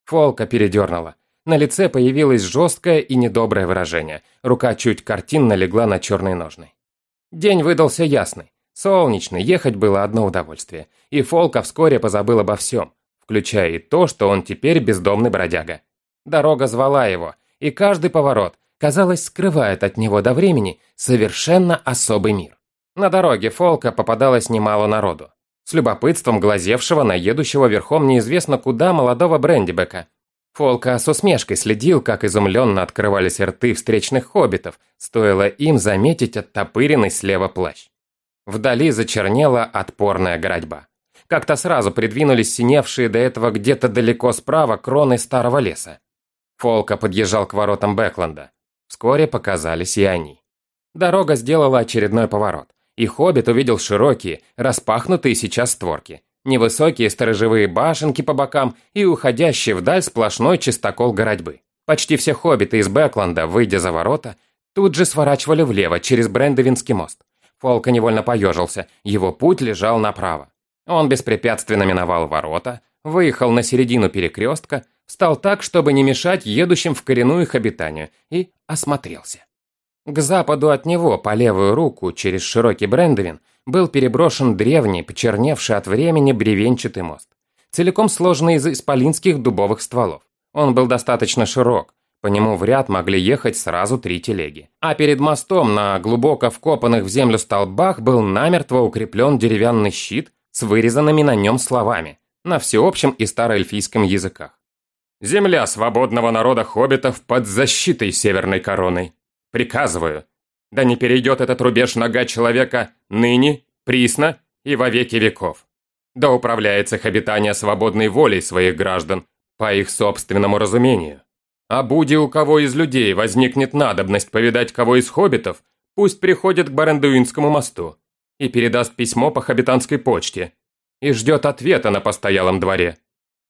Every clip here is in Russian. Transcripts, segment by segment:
Фолка передернула. На лице появилось жесткое и недоброе выражение. Рука чуть картинно легла на черные ножны. День выдался ясный, солнечный, ехать было одно удовольствие. И Фолка вскоре позабыл обо всем, включая и то, что он теперь бездомный бродяга. Дорога звала его, и каждый поворот, казалось, скрывает от него до времени совершенно особый мир. На дороге Фолка попадалось немало народу, с любопытством глазевшего на едущего верхом неизвестно куда молодого Брендибека. Фолка с усмешкой следил, как изумленно открывались рты встречных хоббитов, стоило им заметить оттопыренный слева плащ. Вдали зачернела отпорная городьба. Как-то сразу придвинулись синевшие до этого где-то далеко справа кроны старого леса. Фолка подъезжал к воротам Бэкленда. Вскоре показались и они. Дорога сделала очередной поворот, и хоббит увидел широкие, распахнутые сейчас створки, невысокие сторожевые башенки по бокам и уходящий вдаль сплошной чистокол городьбы. Почти все хоббиты из Бэкленда, выйдя за ворота, тут же сворачивали влево через Брендовинский мост. Фолка невольно поежился, его путь лежал направо. Он беспрепятственно миновал ворота, выехал на середину перекрестка, встал так, чтобы не мешать едущим в коренную их обитанию, и осмотрелся. К западу от него, по левую руку, через широкий Брендовин, был переброшен древний, почерневший от времени бревенчатый мост, целиком сложенный из исполинских дубовых стволов. Он был достаточно широк, по нему в ряд могли ехать сразу 3 телеги. А перед мостом на глубоко вкопанных в землю столбах был намертво укреплен деревянный щит с вырезанными на нем словами на всеобщем и староэльфийском языках. «Земля свободного народа хоббитов под защитой Северной Короны. Приказываю, да не перейдет этот рубеж нога человека ныне, присно и во веки веков. Да управляется их обитание свободной волей своих граждан по их собственному разумению. А буди у кого из людей возникнет надобность повидать кого из хоббитов, пусть приходит к Барендуинскому мосту и передаст письмо по хоббитанской почте и ждет ответа на постоялом дворе.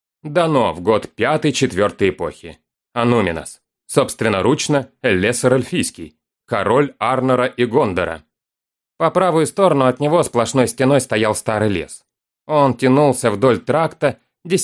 Дано в год 5-4 эпохи. Ануминас. Собственноручно Элессор Эльфийский, король Арнора и Гондора». По правую сторону от него сплошной стеной стоял старый лес. Он тянулся вдоль тракта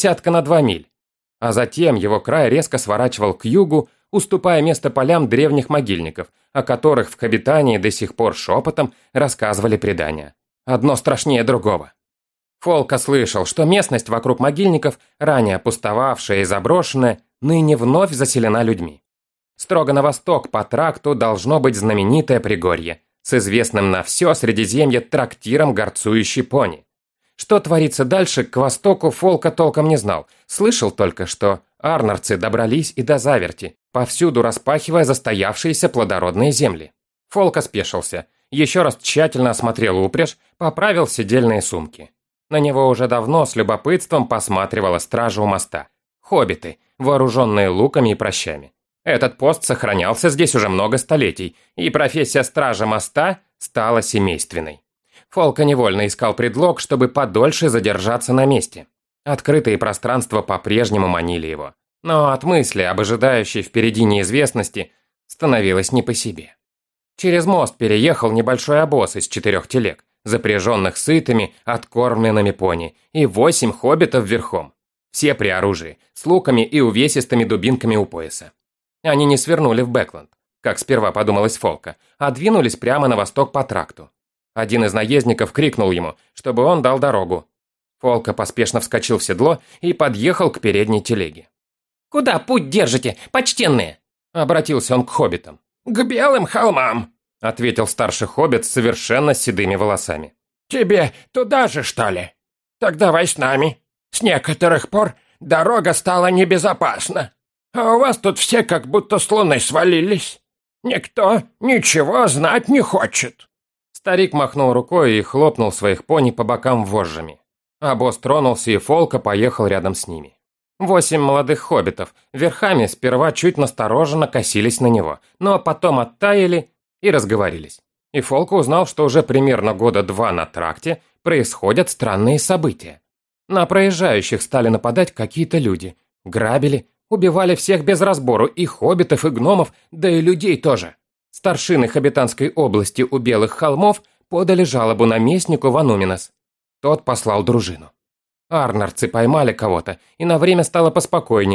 2 миль, а затем его край резко сворачивал к югу, уступая место полям древних могильников, о которых в Хоббитании до сих пор шепотом рассказывали предания. Одно страшнее другого. Фолка слышал, что местность вокруг могильников, ранее пустовавшая и заброшенная, ныне вновь заселена людьми. Строго на восток по тракту должно быть знаменитое Пригорье, с известным на все Средиземье трактиром горцующей пони. Что творится дальше, к востоку, Фолка толком не знал, слышал только, что арнорцы добрались и до Заверти, повсюду распахивая застоявшиеся плодородные земли. Фолка спешился, еще раз тщательно осмотрел упряжь, поправил седельные сумки. На него уже давно с любопытством посматривала стража у моста. Хоббиты, вооруженные луками и пращами. Этот пост сохранялся здесь уже много столетий, и профессия стража моста стала семейственной. Фолка невольно искал предлог, чтобы подольше задержаться на месте. Открытые пространства по-прежнему манили его. Но от мысли об ожидающей впереди неизвестности становилось не по себе. Через мост переехал небольшой обоз из 4 телег, запряженных сытыми, откормленными пони, и 8 хоббитов верхом. Все при оружии, с луками и увесистыми дубинками у пояса. Они не свернули в Бэкленд, как сперва подумалось Фолка, а двинулись прямо на восток по тракту. Один из наездников крикнул ему, чтобы он дал дорогу. Фолка поспешно вскочил в седло и подъехал к передней телеге. «Куда путь держите, почтенные?» – обратился он к хоббитам. «К Белым холмам», – ответил старший хоббит с совершенно седыми волосами. «Тебе туда же, что ли? Так давай с нами. С некоторых пор дорога стала небезопасна. А у вас тут все как будто с луны свалились. Никто ничего знать не хочет». Старик махнул рукой и хлопнул своих пони по бокам вожжами. Обоз тронулся, и Фолка поехал рядом с ними. 8 молодых хоббитов верхами сперва чуть настороженно косились на него, но потом оттаяли и разговорились. И Фолка узнал, что уже примерно 2 года на тракте происходят странные события. На проезжающих стали нападать какие-то люди, грабили, убивали всех без разбору, и хоббитов, и гномов, да и людей тоже. Старшины Хоббитанской области у Белых холмов подали жалобу наместнику в Ануминас. Тот послал дружину. Арнорцы поймали кого-то, и на время стало поспокойнее.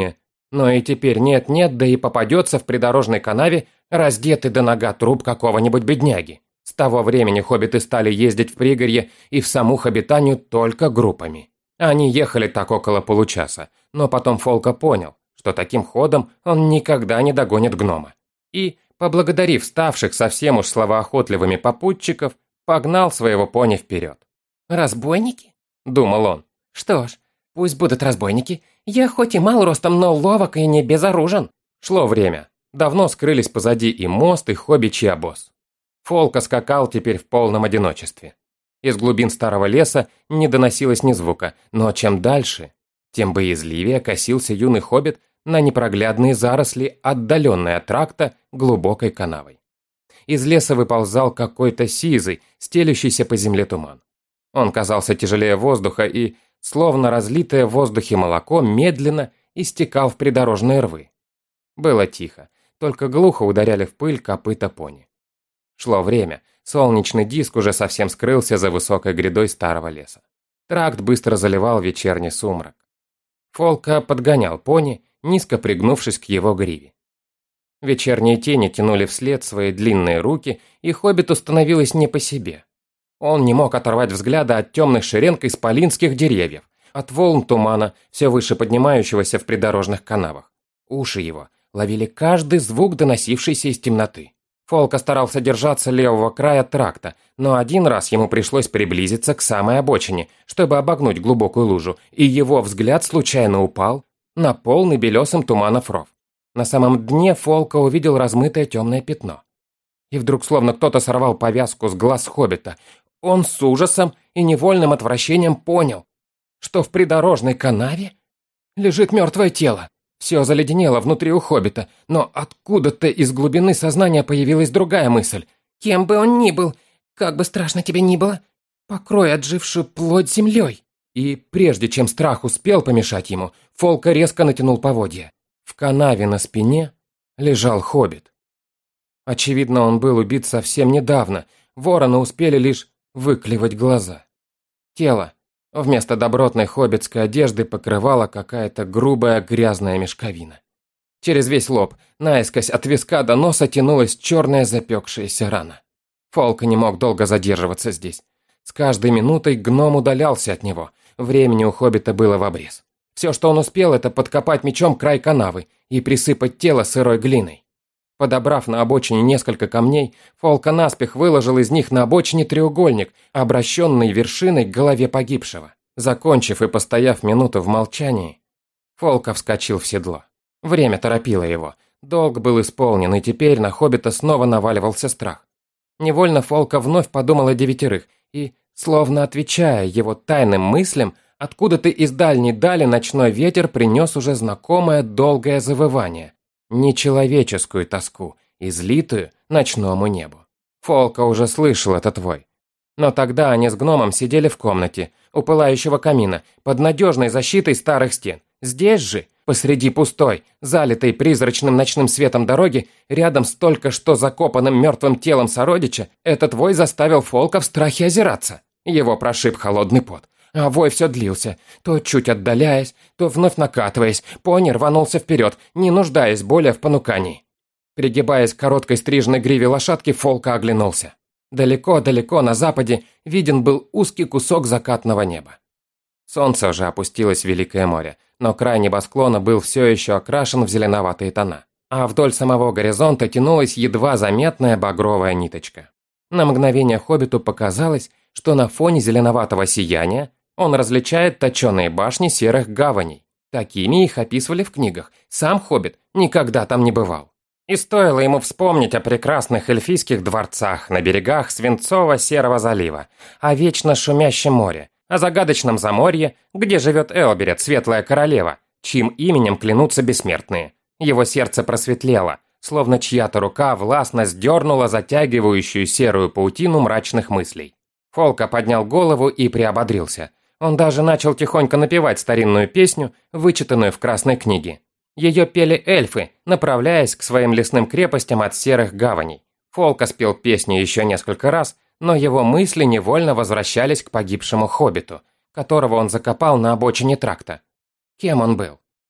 Но и теперь нет-нет, да и попадется в придорожной канаве раздетый до нога труп какого-нибудь бедняги. С того времени хоббиты стали ездить в пригорье и в саму Хоббитанию только группами. Они ехали так около получаса, но потом Фолка понял, что таким ходом он никогда не догонит гнома. И, поблагодарив ставших совсем уж словоохотливыми попутчиков, погнал своего пони вперед. «Разбойники?» – думал он. «Что ж, пусть будут разбойники. Я хоть и мал ростом, но ловок и не безоружен». Шло время. Давно скрылись позади и мост, и хоббичий обоз. Фолка скакал теперь в полном одиночестве. Из глубин старого леса не доносилось ни звука, но чем дальше, тем боязливее косился юный хоббит на непроглядные заросли, отдаленные от тракта глубокой канавой. Из леса выползал какой-то сизый, стелющийся по земле туман. Он казался тяжелее воздуха и, словно разлитое в воздухе молоко, медленно истекал в придорожные рвы. Было тихо, только глухо ударяли в пыль копыта пони. Шло время, солнечный диск уже совсем скрылся за высокой грядой старого леса. Тракт быстро заливал вечерний сумрак. Фолка подгонял пони, низко пригнувшись к его гриве. Вечерние тени тянули вслед свои длинные руки, и хоббиту становилось не по себе. Он не мог оторвать взгляда от темных шеренг исполинских деревьев, от волн тумана, все выше поднимающегося в придорожных канавах. Уши его ловили каждый звук, доносившийся из темноты. Фолка старался держаться левого края тракта, но один раз ему пришлось приблизиться к самой обочине, чтобы обогнуть глубокую лужу, и его взгляд случайно упал на полный белесым туманов ров. На самом дне Фолка увидел размытое темное пятно. И вдруг словно кто-то сорвал повязку с глаз хоббита. Он с ужасом и невольным отвращением понял, что в придорожной канаве лежит мертвое тело. Все заледенело внутри у хоббита, но откуда-то из глубины сознания появилась другая мысль. «Кем бы он ни был, как бы страшно тебе ни было, покрой отжившую плоть землей». И прежде чем страх успел помешать ему, Фолка резко натянул поводья. В канаве на спине лежал хоббит. Очевидно, он был убит совсем недавно, вороны успели лишь выклевать глаза. Тело вместо добротной хоббитской одежды покрывала какая-то грубая грязная мешковина. Через весь лоб, наискось от виска до носа тянулась черная запекшаяся рана. Фолка не мог долго задерживаться здесь. С каждой минутой гном удалялся от него. Времени у хоббита было в обрез. Все, что он успел, это подкопать мечом край канавы и присыпать тело сырой глиной. Подобрав на обочине несколько камней, Фолка наспех выложил из них на обочине треугольник, обращенный вершиной к голове погибшего. Закончив и постояв минуту в молчании, Фолка вскочил в седло. Время торопило его. Долг был исполнен, и теперь на хоббита снова наваливался страх. Невольно Фолка вновь подумал о девятерых, и, словно отвечая его тайным мыслям, откуда-то из дальней дали ночной ветер принес уже знакомое долгое завывание. Нечеловеческую тоску, излитую ночному небу. Фолка уже слышал этот вой. Но тогда они с гномом сидели в комнате, у пылающего камина, под надежной защитой старых стен. Здесь же, посреди пустой, залитой призрачным ночным светом дороги, рядом с только что закопанным мертвым телом сородича, этот вой заставил Фолка в страхе озираться. Его прошиб холодный пот. А вой все длился, то чуть отдаляясь, то вновь накатываясь, пони рванулся вперед, не нуждаясь более в понукании. Пригибаясь к короткой стрижной гриве лошадки, Фолка оглянулся. Далеко-далеко на западе виден был узкий кусок закатного неба. Солнце уже опустилось в Великое море, но край небосклона был все еще окрашен в зеленоватые тона, а вдоль самого горизонта тянулась едва заметная багровая ниточка. На мгновение хоббиту показалось, что на фоне зеленоватого сияния он различает точеные башни серых гаваней. Такими их описывали в книгах. Сам хоббит никогда там не бывал. И стоило ему вспомнить о прекрасных эльфийских дворцах на берегах Свинцово-Серого залива, о вечно шумящем море, о загадочном заморье, где живет Элберет, светлая королева, чьим именем клянутся бессмертные. Его сердце просветлело, словно чья-то рука властно сдернула затягивающую серую паутину мрачных мыслей. Фолка поднял голову и приободрился. Он даже начал тихонько напевать старинную песню, вычитанную в Красной книге. Ее пели эльфы, направляясь к своим лесным крепостям от серых гаваней. Фолка спел песню еще несколько раз, но его мысли невольно возвращались к погибшему хоббиту, которого он закопал на обочине тракта. Кем он был?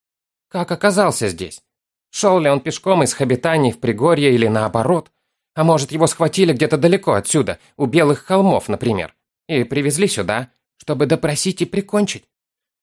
Как оказался здесь? Шел ли он пешком из Хобитании в Пригорье или наоборот? А может, его схватили где-то далеко отсюда, у Белых холмов, например, и привезли сюда, чтобы допросить и прикончить?